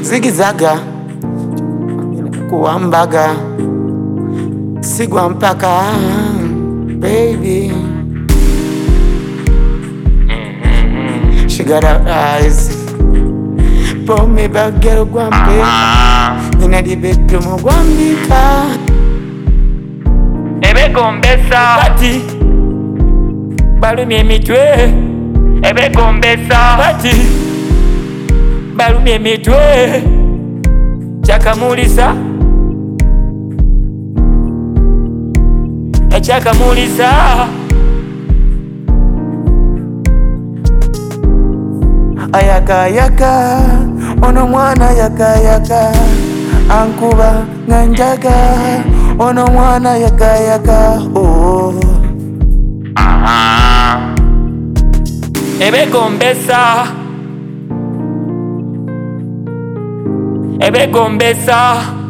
zigizaga kuambaga sigwa mpaka baby. She got her eyes pull me back, girl, gwampe inna the bedroom gwambika ebegombesa bati balumye emitwe ebegombesa bati balumye emitwe kyakamulisa ekyakamulisa ayakayaka ono mwana yakayaka ankuba nganjaga ono mwana yakayaka oh. ebegombesa ebegombesa